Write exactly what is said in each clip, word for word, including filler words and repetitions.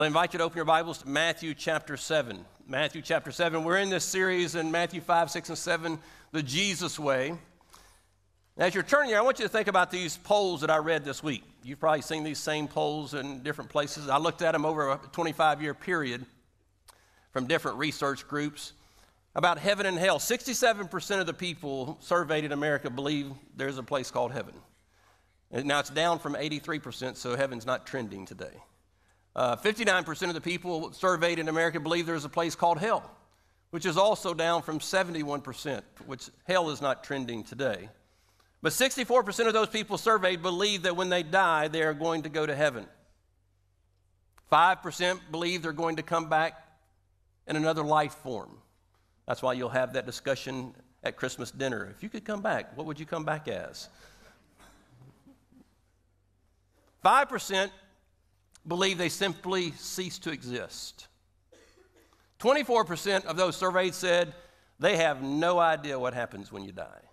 I invite you to open your Bibles to Matthew chapter seven. Matthew chapter seven. We're in this series in Matthew five, six, and seven, the Jesus way. As you're turning here, I want you to think about these polls that I read this week. You've probably seen these same polls in different places. I looked at them over a twenty-five year period from different research groups about heaven and hell. sixty-seven percent of the people surveyed in America believe there's a place called heaven. And now it's down from eighty-three percent, so heaven's not trending today. Uh, fifty-nine percent of the people surveyed in America believe there's a place called hell, which is also down from seventy-one percent, which hell is not trending today. But sixty-four percent of those people surveyed believe that when they die, they are going to go to heaven. five percent believe they're going to come back in another life form. That's why you'll have that discussion at Christmas dinner. If you could come back, what would you come back as? five percent believe they simply cease to exist. twenty-four percent of those surveyed said they have no idea what happens when you die.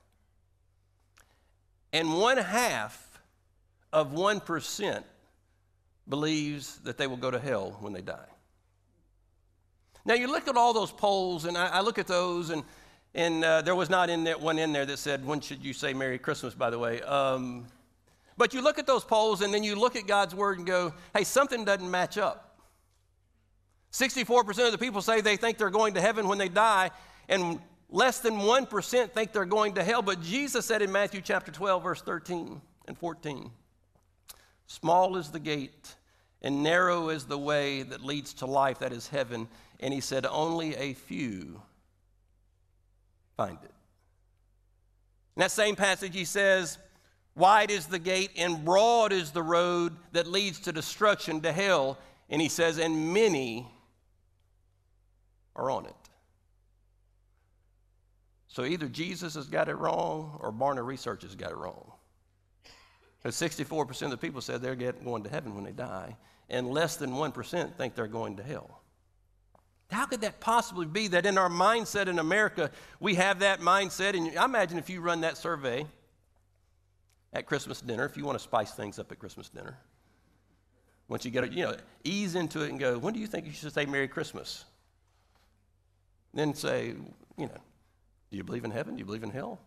And one half of one percent believes that they will go to hell when they die. Now you look at all those polls, and I, I look at those, and, and uh, there was not in there, one in there that said, when should you say Merry Christmas, by the way. Um, But you look at those polls, and then you look at God's word and go, hey, something doesn't match up. sixty-four percent of the people say they think they're going to heaven when they die, and less than one percent think they're going to hell. But Jesus said in Matthew chapter twelve, verse thirteen and fourteen, small is the gate, and narrow is the way that leads to life, that is heaven. And he said, only a few find it. In that same passage, he says, wide is the gate and broad is the road that leads to destruction, to hell. And he says, and many are on it. So either Jesus has got it wrong or Barna Research has got it wrong. Because sixty-four percent of the people said they're getting, going to heaven when they die, and less than one percent think they're going to hell. How could that possibly be that in our mindset in America, we have that mindset? And I imagine if you run that survey at Christmas dinner, if you want to spice things up at Christmas dinner, once you get it, you know, ease into it and go, when do you think you should say Merry Christmas? Then say, you know, do you believe in heaven? Do you believe in hell?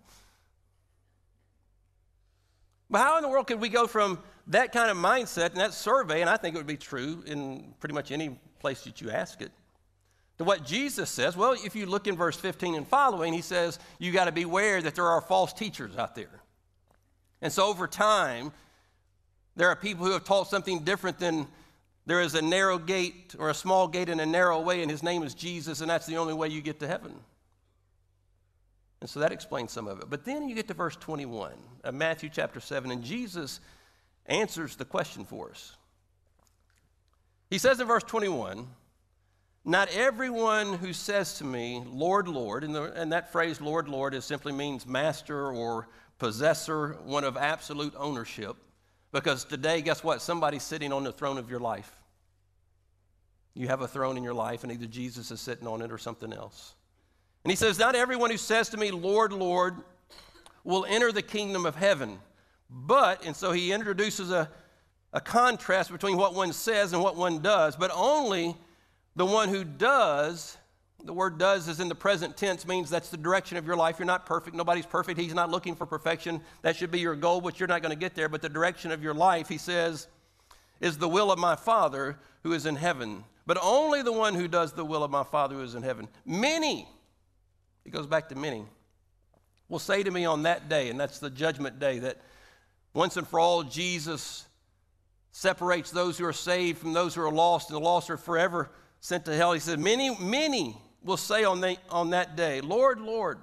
But how in the world could we go from that kind of mindset and that survey, and I think it would be true in pretty much any place that you ask it, to what Jesus says? Well, if you look in verse fifteen and following, he says, you got to beware that there are false teachers out there. And so over time, there are people who have taught something different than there is a narrow gate or a small gate and a narrow way, and his name is Jesus, and that's the only way you get to heaven. And so that explains some of it. But then you get to verse twenty-one of Matthew chapter seven, and Jesus answers the question for us. He says in verse twenty-one, not everyone who says to me, Lord, Lord, and, the, and that phrase, Lord, Lord, is simply means master or possessor, one of absolute ownership. Because today, guess what? Somebody's sitting on the throne of your life. You have a throne in your life, and either Jesus is sitting on it or something else. And he says, not everyone who says to me, Lord, Lord, will enter the kingdom of heaven. But, and so he introduces a, a contrast between what one says and what one does, but only the one who does. The word does is in the present tense, means that's the direction of your life. You're not perfect. Nobody's perfect. He's not looking for perfection. That should be your goal, but you're not going to get there. But the direction of your life, he says, is the will of my Father who is in heaven. But only the one who does the will of my Father who is in heaven. Many, he goes back to many, will say to me on that day, and that's the judgment day, that once and for all Jesus separates those who are saved from those who are lost, and the lost are forever sent to hell. He said, many, many will say on, the, on that day, Lord, Lord,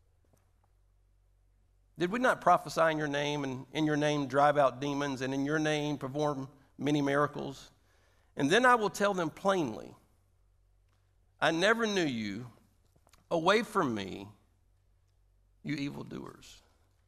did we not prophesy in your name, and in your name drive out demons, and in your name perform many miracles? And then I will tell them plainly, I never knew you. Away from me, you evildoers.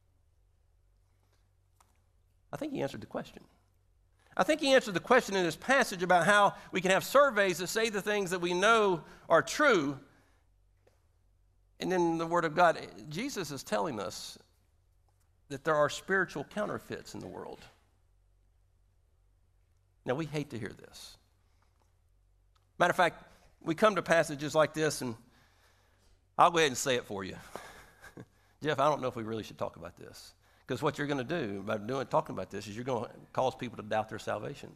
I think he answered the question. I think he answered the question in this passage about how we can have surveys that say the things that we know are true. And then the Word of God, Jesus is telling us that there are spiritual counterfeits in the world. Now, we hate to hear this. Matter of fact, we come to passages like this, and I'll go ahead and say it for you. Jeff, I don't know if we really should talk about this. Because what you're going to do by doing talking about this is you're going to cause people to doubt their salvation.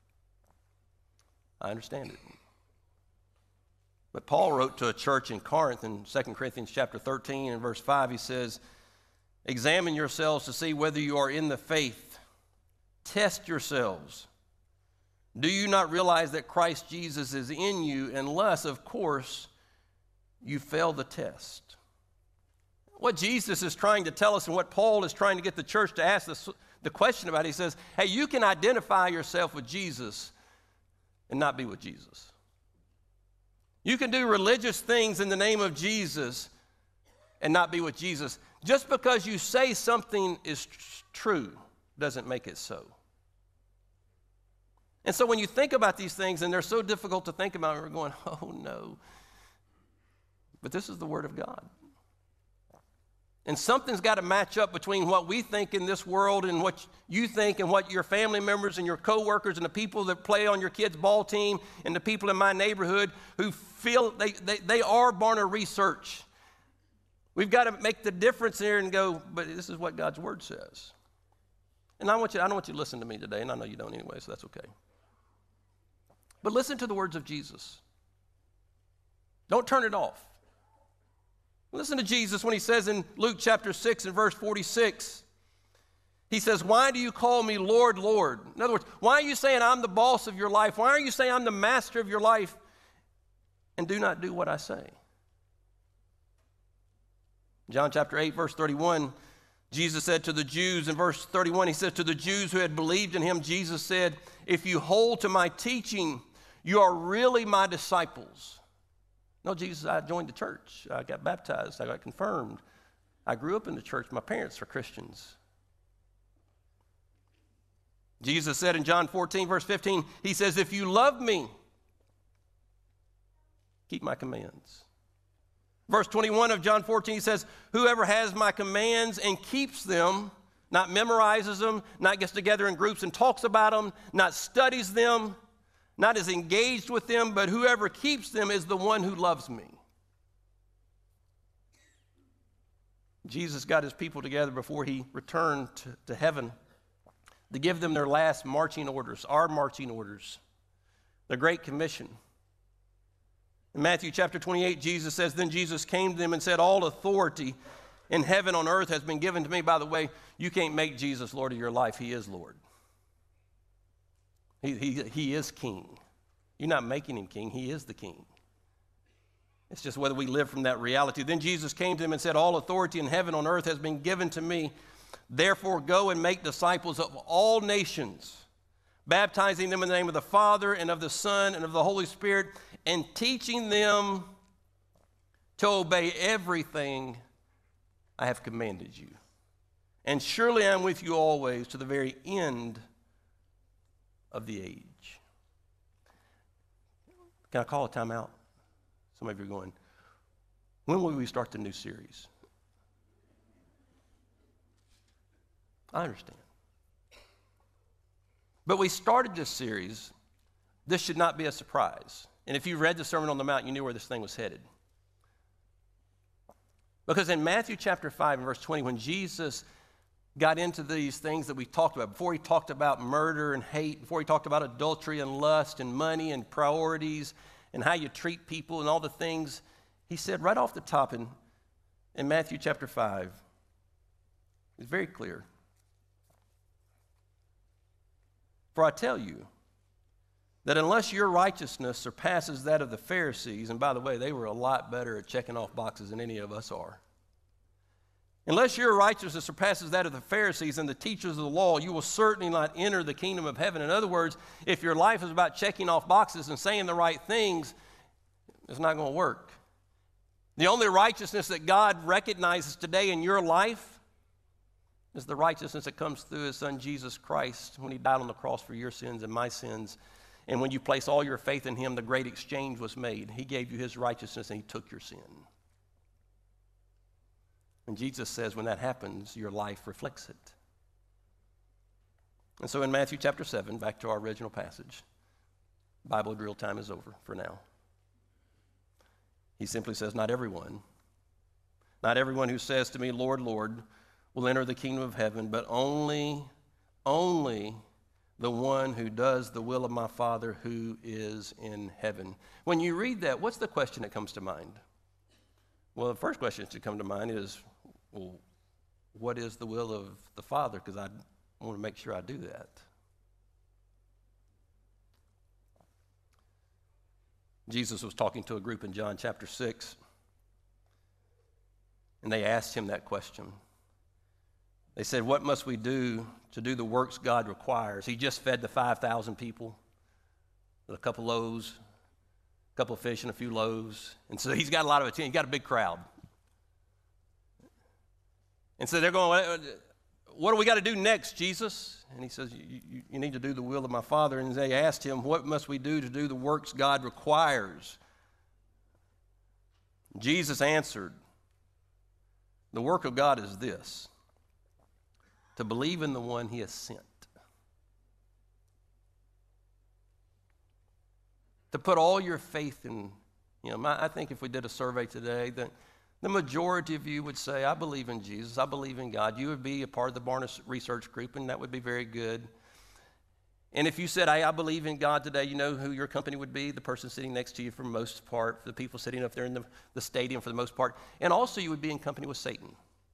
I understand it. But Paul wrote to a church in Corinth in Second Corinthians chapter thirteen and verse five. He says, examine yourselves to see whether you are in the faith. Test yourselves. Do you not realize that Christ Jesus is in you, unless, of course, you fail the test? What Jesus is trying to tell us and what Paul is trying to get the church to ask this, the question about, he says, hey, you can identify yourself with Jesus and not be with Jesus. You can do religious things in the name of Jesus and not be with Jesus. Just because you say something is tr- true doesn't make it so. And so when you think about these things, and they're so difficult to think about, we're going, oh no. But this is the Word of God. And something's got to match up between what we think in this world and what you think and what your family members and your coworkers and the people that play on your kids' ball team and the people in my neighborhood who feel they, they, they are Barna Research. We've got to make the difference here and go, but this is what God's Word says. And I want you, I don't want you to listen to me today, and I know you don't anyway, so that's okay. But listen to the words of Jesus. Don't turn it off. Listen to Jesus when he says in Luke chapter six and verse forty-six, he says, why do you call me Lord, Lord? In other words, why are you saying I'm the boss of your life? Why are you saying I'm the master of your life and do not do what I say? John chapter eight, verse thirty-one, Jesus said to the Jews, in verse thirty-one, he said to the Jews who had believed in him, Jesus said, if you hold to my teaching, you are really my disciples. No, Jesus, I joined the church. I got baptized. I got confirmed. I grew up in the church. My parents are Christians. Jesus said in John fourteen, verse fifteen, he says, if you love me, keep my commands. Verse twenty-one of John fourteen, he says, whoever has my commands and keeps them, not memorizes them, not gets together in groups and talks about them, not studies them, not is engaged with them, but whoever keeps them is the one who loves me. Jesus got his people together before he returned to, to heaven to give them their last marching orders, our marching orders, the Great Commission. In Matthew chapter twenty-eight, Jesus says, then Jesus came to them and said, all authority in heaven and on earth has been given to me. By the way, you can't make Jesus Lord of your life. He is Lord. He, he, he is king. You're not making him king. He is the king. It's just whether we live from that reality. Then Jesus came to him and said, all authority in heaven and on earth has been given to me. Therefore, go and make disciples of all nations, baptizing them in the name of the Father and of the Son and of the Holy Spirit, and teaching them to obey everything I have commanded you. And surely I am with you always to the very end of the age. Can I call a timeout? Some of you are going, when will we start the new series? I understand. But we started this series. This should not be a surprise. And if you read the Sermon on the Mount, you knew where this thing was headed. Because in Matthew chapter five and verse twenty, when Jesus got into these things that we talked about, before he talked about murder and hate, before he talked about adultery and lust and money and priorities and how you treat people and all the things, he said right off the top in, in Matthew chapter five, it's very clear. For I tell you that unless your righteousness surpasses that of the Pharisees, and by the way, they were a lot better at checking off boxes than any of us are. Unless your righteousness surpasses that of the Pharisees and the teachers of the law, you will certainly not enter the kingdom of heaven. In other words, if your life is about checking off boxes and saying the right things, it's not going to work. The only righteousness that God recognizes today in your life is the righteousness that comes through his son Jesus Christ when he died on the cross for your sins and my sins. And when you place all your faith in him, the great exchange was made. He gave you his righteousness and he took your sin. And Jesus says when that happens, your life reflects it. And so in Matthew chapter seven, back to our original passage, Bible drill time is over for now. He simply says, not everyone. Not everyone who says to me, Lord, Lord, will enter the kingdom of heaven, but only, only the one who does the will of my Father who is in heaven. When you read that, what's the question that comes to mind? Well, the first question that should come to mind is, well, what is the will of the Father? Because I want to make sure I do that. Jesus was talking to a group in John chapter six, and they asked him that question. They said, what must we do to do the works God requires? He just fed the five thousand people with a couple loaves, a couple of fish and a few loaves. And so he's got a lot of attention. He's got a big crowd. And so they're going, what do we got to do next, Jesus? And he says, you, you, you need to do the will of my Father. And they asked him, what must we do to do the works God requires? Jesus answered, the work of God is this, to believe in the one he has sent. To put all your faith in, you know, my, I think if we did a survey today, that the majority of you would say, I believe in Jesus, I believe in God. You would be a part of the Barna Research Group, and that would be very good. And if you said, hey, I believe in God today, you know who your company would be? The person sitting next to you for the most part, the people sitting up there in the, the stadium for the most part. And also you would be in company with Satan,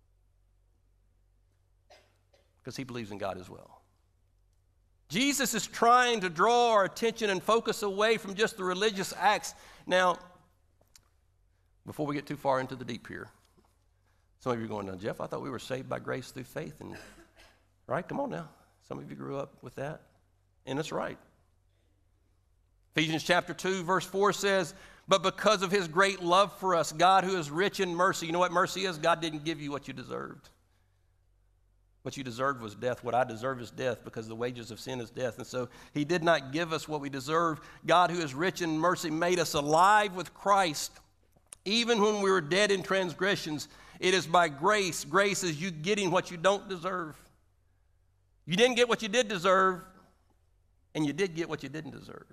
because he believes in God as well. Jesus is trying to draw our attention and focus away from just the religious acts. Now, before we get too far into the deep here, some of you are going, now, Jeff, I thought we were saved by grace through faith. And right? Come on now. Some of you grew up with that, and it's right. Ephesians chapter two, verse four says, but because of his great love for us, God who is rich in mercy. You know what mercy is? God didn't give you what you deserved. What you deserved was death. What I deserve is death, because the wages of sin is death. And so he did not give us what we deserve. God who is rich in mercy made us alive with Christ, even when we were dead in transgressions. It is by grace. Grace is you getting what you don't deserve. You didn't get what you did deserve, and you did get what you didn't deserve.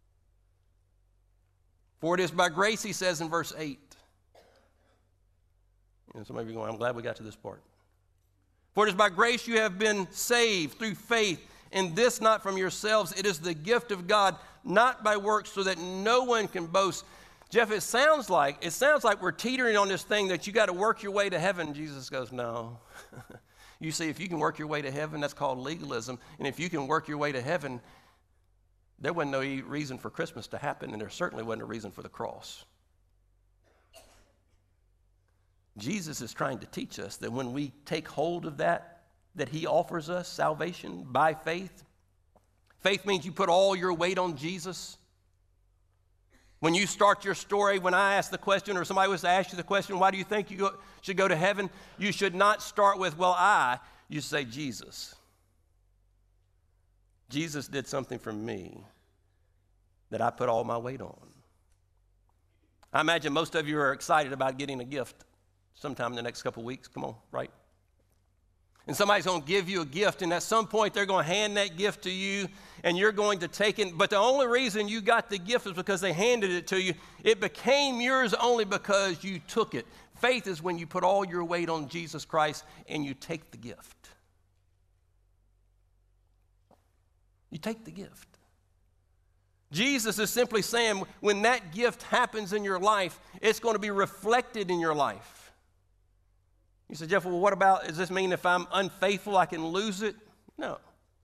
For it is by grace, he says in verse eight. And some of you are going, I'm glad we got to this part. For it is by grace you have been saved through faith, and this not from yourselves. It is the gift of God, not by works, so that no one can boast. Jeff, it sounds like, it sounds like we're teetering on this thing that you got to work your way to heaven. Jesus goes, no. You see, if you can work your way to heaven, that's called legalism. And if you can work your way to heaven, there wasn't no reason for Christmas to happen, and there certainly wasn't a reason for the cross. Jesus is trying to teach us that when we take hold of that, that he offers us salvation by faith. Faith means you put all your weight on Jesus. When you start your story, when I ask the question, or somebody was to ask you the question, why do you think you go, should go to heaven? You should not start with, well, I. You say, Jesus. Jesus did something for me that I put all my weight on. I imagine most of you are excited about getting a gift sometime in the next couple of weeks. Come on, right? And somebody's going to give you a gift, and at some point they're going to hand that gift to you, and you're going to take it. But the only reason you got the gift is because they handed it to you. It became yours only because you took it. Faith is when you put all your weight on Jesus Christ and you take the gift. You take the gift. Jesus is simply saying when that gift happens in your life, it's going to be reflected in your life. You say, Jeff, well, what about, does this mean if I'm unfaithful, I can lose it? No.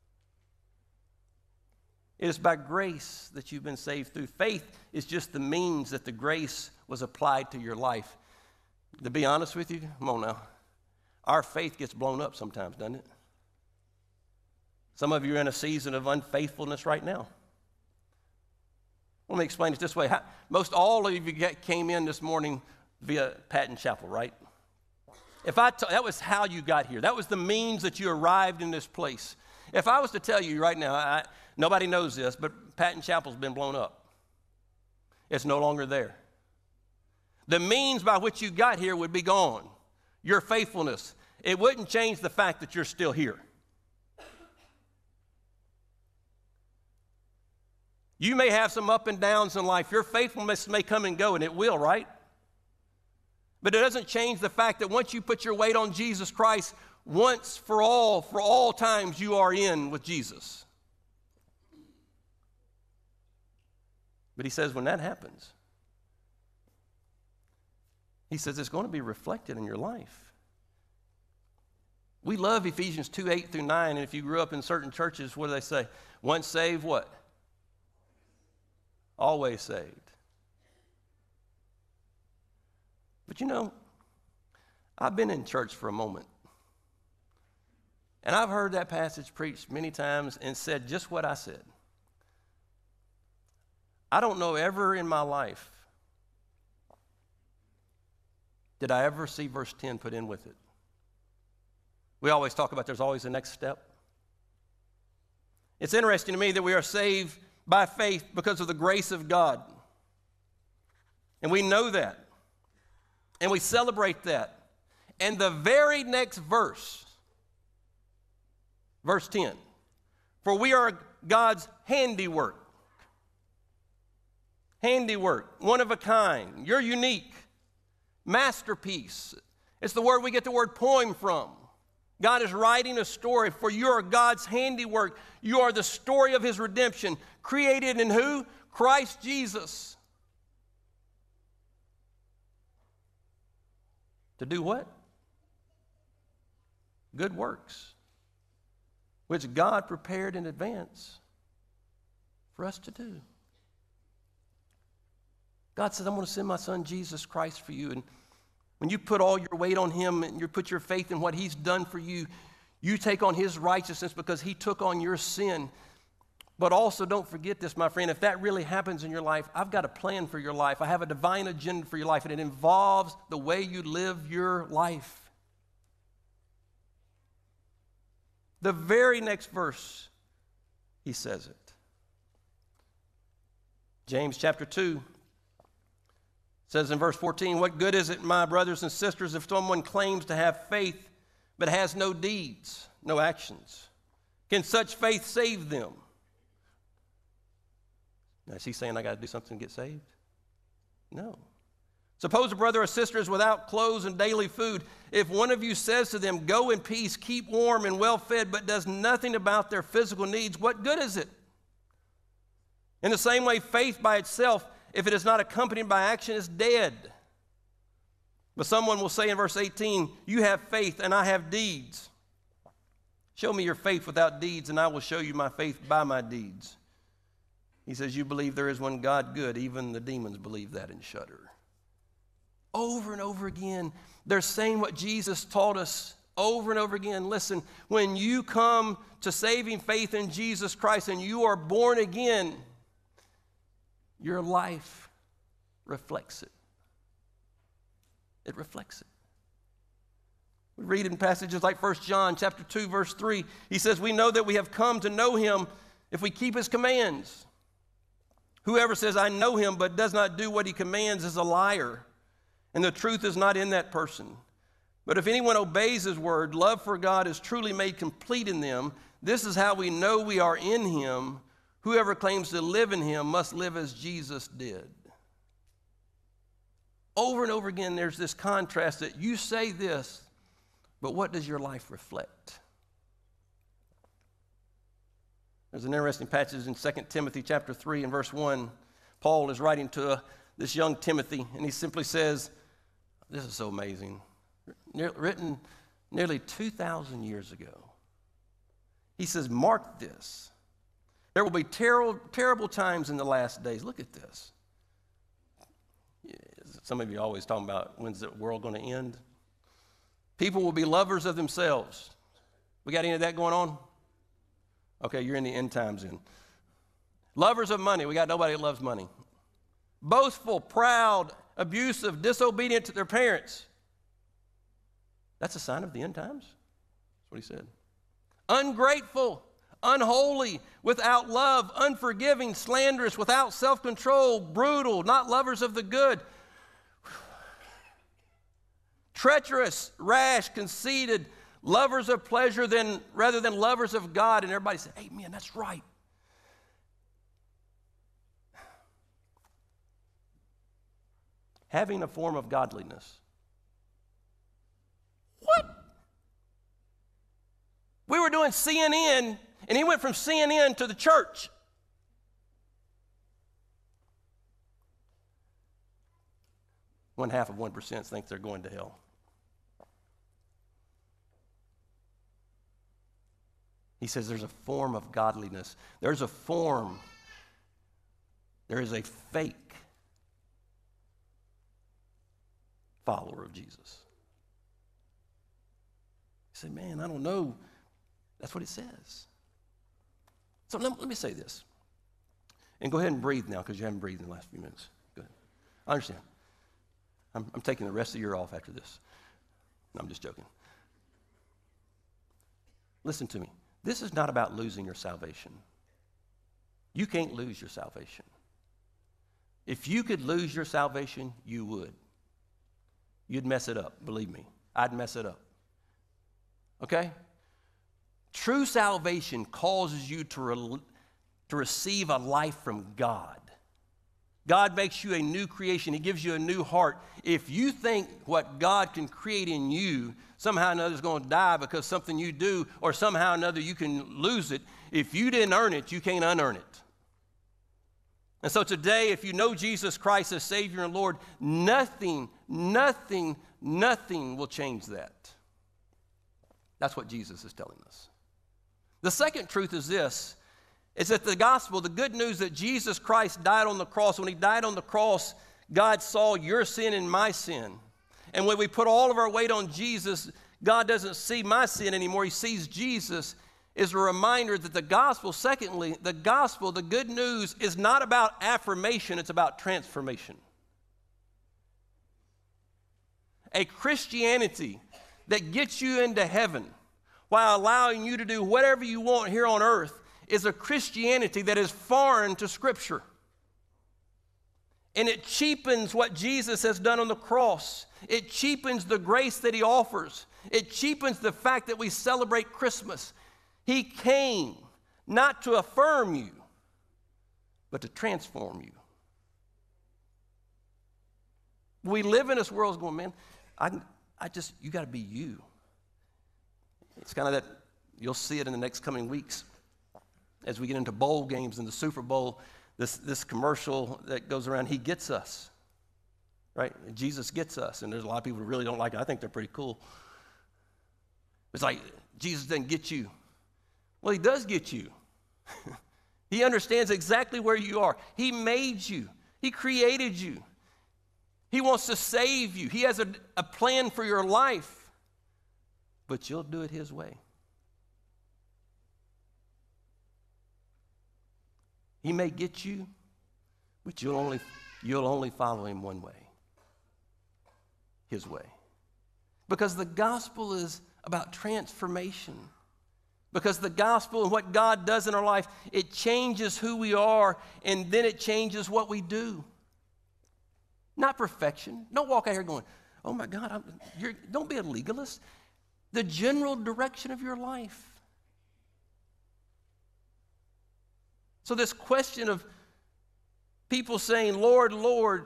It is by grace that you've been saved through. Faith is just the means that the grace was applied to your life. To be honest with you, come on now. Our faith gets blown up sometimes, doesn't it? Some of you are in a season of unfaithfulness right now. Let me explain it this way. Most all of you get, came in this morning via Patton Chapel, right? If I t- that was how you got here. That was the means that you arrived in this place. If I was to tell you right now, I, nobody knows this, but Patton Chapel's been blown up. It's no longer there. The means by which you got here would be gone. Your faithfulness. It wouldn't change the fact that you're still here. You may have some up and downs in life. Your faithfulness may come and go, and it will, right? But it doesn't change the fact that once you put your weight on Jesus Christ, once for all, for all times, you are in with Jesus. But he says when that happens, he says it's going to be reflected in your life. We love Ephesians two, eight through nine, and if you grew up in certain churches, what do they say? Once saved, what? Always saved. But you know, I've been in church for a moment, and I've heard that passage preached many times and said just what I said. I don't know ever in my life did I ever see verse ten put in with it. We always talk about there's always a next step. It's interesting to me that we are saved by faith because of the grace of God. And we know that. And we celebrate that. And the very next verse, verse ten, for we are God's handiwork. Handiwork, one of a kind. You're unique. Masterpiece. It's the word we get the word poem from. God is writing a story, for you are God's handiwork. You are the story of his redemption. Created in who? Christ Jesus. To do what? Good works, which God prepared in advance for us to do. God says, I'm going to send my son Jesus Christ for you. And when you put all your weight on him and you put your faith in what he's done for you, you take on his righteousness because he took on your sin. But also don't forget this, my friend, if that really happens in your life, I've got a plan for your life. I have a divine agenda for your life, and it involves the way you live your life. The very next verse, he says it. James chapter two. Says in verse fourteen, what good is it, my brothers and sisters, if someone claims to have faith but has no deeds, no actions? Can such faith save them? Now, is he saying I got to do something to get saved? No. Suppose a brother or sister is without clothes and daily food. If one of you says to them, go in peace, keep warm and well fed, but does nothing about their physical needs, what good is it? In the same way, faith by itself, if it is not accompanied by action, is dead. But someone will say in verse eighteen, you have faith and I have deeds. Show me your faith without deeds, and I will show you my faith by my deeds. He says, you believe there is one God good. Even the demons believe that and shudder. Over and over again, they're saying what Jesus taught us over and over again. Listen, when you come to saving faith in Jesus Christ and you are born again, your life reflects it. It reflects it. We read in passages like First John chapter two, verse three. He says, we know that we have come to know him if we keep his commands. Whoever says, I know him, but does not do what he commands is a liar, and the truth is not in that person. But if anyone obeys his word, love for God is truly made complete in them. This is how we know we are in him. Whoever claims to live in him must live as Jesus did. Over and over again, there's this contrast that you say this, but what does your life reflect? There's an interesting passage in Second Timothy chapter three and verse one. Paul is writing to uh, this young Timothy, and he simply says, this is so amazing, ne- written nearly two thousand years ago. He says, mark this. There will be terrible, terrible times in the last days. Look at this. Some of you are always talking about when's the world going to end. People will be lovers of themselves. We got any of that going on? Okay, you're in the end times then. Lovers of money. We got nobody that loves money. Boastful, proud, abusive, disobedient to their parents. That's a sign of the end times. That's what he said. Ungrateful, unholy, without love, unforgiving, slanderous, without self-control, brutal, not lovers of the good, treacherous, rash, conceited, lovers of pleasure than, rather than lovers of God. And everybody said, amen, that's right. having a form of godliness. What? We were doing C N N, and he went from C N N to the church. One half of one percent think they're going to hell. He says there's a form of godliness. There's a form. There is a fake follower of Jesus. You say, man, I don't know. That's what it says. So let, let me say this. And go ahead and breathe now, because you haven't breathed in the last few minutes. Go ahead. I understand. I'm, I'm taking the rest of the year off after this. No, I'm just joking. Listen to me. This is not about losing your salvation. You can't lose your salvation. If you could lose your salvation, you would. You'd mess it up, believe me. I'd mess it up. Okay? True salvation causes you to, re- to receive a life from God. God makes you a new creation. He gives you a new heart. If you think what God can create in you, somehow or another is going to die because something you do, or somehow or another you can lose it, if you didn't earn it, you can't unearn it. And so today, if you know Jesus Christ as Savior and Lord, nothing, nothing, nothing will change that. That's what Jesus is telling us. The second truth is this, is that the gospel, the good news that Jesus Christ died on the cross. When he died on the cross, God saw your sin and my sin. And when we put all of our weight on Jesus, God doesn't see my sin anymore. He sees Jesus. Is a reminder that the gospel, secondly, the gospel, the good news, is not about affirmation, it's about transformation. A Christianity that gets you into heaven while allowing you to do whatever you want here on earth is a Christianity that is foreign to Scripture. And it cheapens what Jesus has done on the cross. It cheapens the grace that he offers. It cheapens the fact that we celebrate Christmas. He came not to affirm you, but to transform you. We live in this world going, man, I, I just, you got to be you. It's kind of that, you'll see it in the next coming weeks. As we get into bowl games and the Super Bowl, this, this commercial that goes around, he gets us, right? Jesus gets us, and there's a lot of people who really don't like it. I think they're pretty cool. It's like, Jesus doesn't get you. Well, he does get you. He understands exactly where you are. He made you. He created you. He wants to save you. He has a, a plan for your life, but you'll do it his way. He may get you, but you'll only, you'll only follow him one way, his way. Because the gospel is about transformation. Because the gospel and what God does in our life, it changes who we are, and then it changes what we do. Not perfection. Don't walk out here going, oh my God, I'm, you're, don't be a legalist. The general direction of your life. So this question of people saying, Lord, Lord,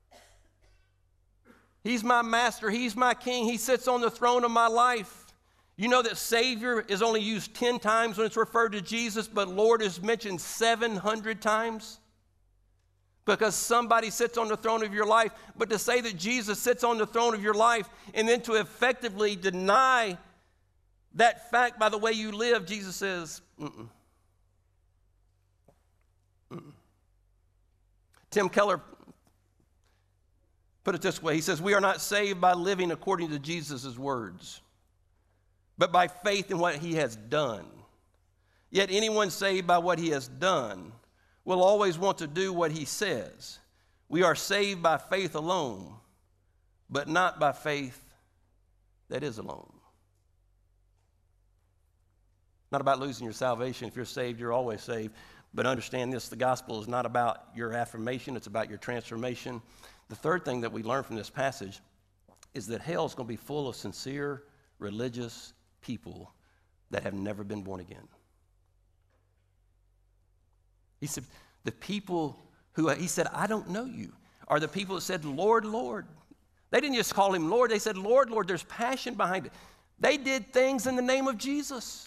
he's my master, he's my king, he sits on the throne of my life. You know that Savior is only used ten times when it's referred to Jesus, but Lord is mentioned seven hundred times? Because somebody sits on the throne of your life. But to say that Jesus sits on the throne of your life and then to effectively deny that fact by the way you live, Jesus says, mm-mm. Mm-mm. Tim Keller put it this way. He says, we are not saved by living according to Jesus' words, but by faith in what he has done. Yet anyone saved by what he has done will always want to do what he says. We are saved by faith alone, but not by faith that is alone. Not about losing your salvation. If you're saved, you're always saved. But understand this, the gospel is not about your affirmation, it's about your transformation. The third thing that we learn from this passage is that hell is going to be full of sincere, religious people that have never been born again. He said, the people who, he said, I don't know you. are the people that said, Lord, Lord. They didn't just call him Lord. They said, Lord, Lord. There's passion behind it. They did things in the name of Jesus.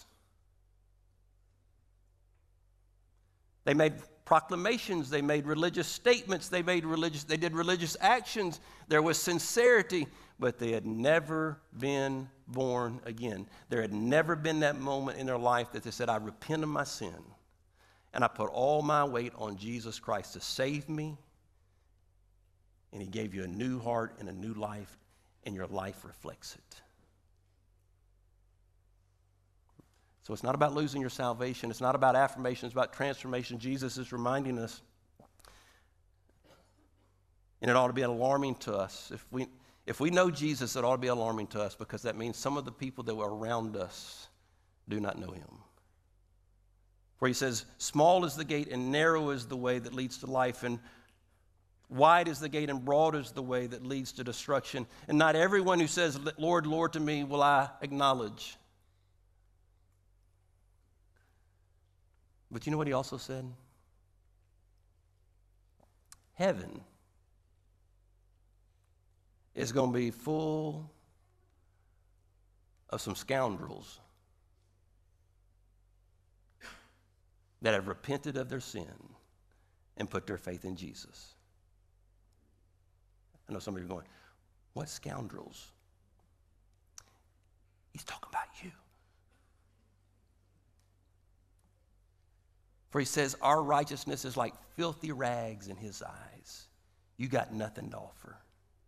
They made proclamations. They made religious statements. They made religious, they did religious actions. There was sincerity, but they had never been born again. There had never been that moment in their life that they said, I repent of my sin, and I put all my weight on Jesus Christ to save me, and he gave you a new heart and a new life, and your life reflects it. So it's not about losing your salvation. It's not about affirmation. It's about transformation. Jesus is reminding us, and it ought to be alarming to us. If we, if we know Jesus, it ought to be alarming to us, because that means some of the people that were around us do not know him. For he says, small is the gate and narrow is the way that leads to life, and wide is the gate and broad is the way that leads to destruction. And not everyone who says, Lord, Lord to me will I acknowledge. But you know what he also said? Heaven is going to be full of some scoundrels that have repented of their sin and put their faith in Jesus. I know some of you are going, what scoundrels? He's talking about you. For he says, our righteousness is like filthy rags in his eyes. You got nothing to offer.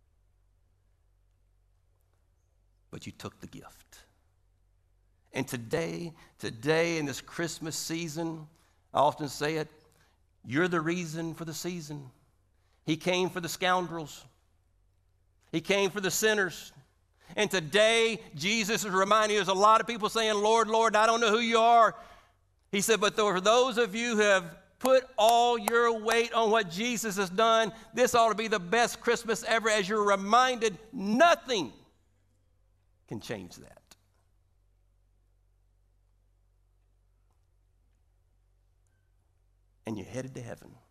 But you took the gift. And today, today in this Christmas season, I often say it, you're the reason for the season. He came for the scoundrels. He came for the sinners. And today, Jesus is reminding us, a lot of people saying, Lord, Lord, I don't know who you are. He said, but for those of you who have put all your weight on what Jesus has done, this ought to be the best Christmas ever, as you're reminded nothing can change that. And you're headed to heaven.